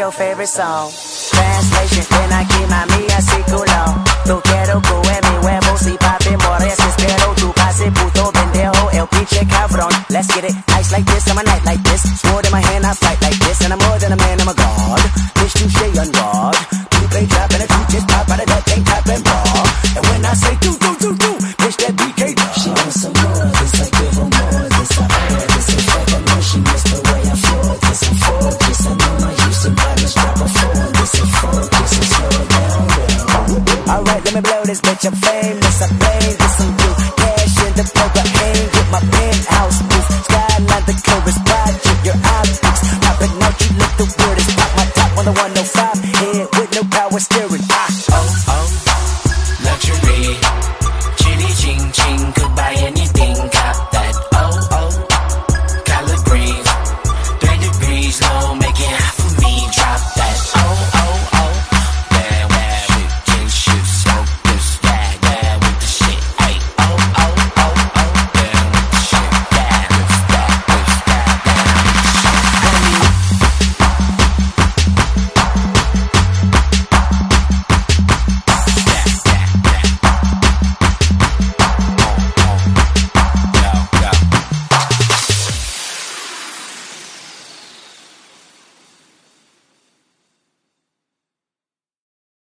your favorite song? Translation, ven aquí mami, así culo. Tu quiero comer mi huevo, si papi mores, espero tu pase puto pendejo, el pinche cabrón. Let's get it, ice like this, I'm a night like this. Sword in my hand, I fight like this, and I'm more than a man, I'm a god. Bitch, touche on God. You play trap and a two just pop out of that tank top and bra. And when I say do, bitch, that BK. She wants some more, this I give her more, this I owe, this in fact I know she missed the way I fought, this I'm focus, I know my Houston bodies drop a phone, this is focus, and slow down, girl. Alright, let me blow this bitch, I'm famous, I blame this on you, cash in the poker.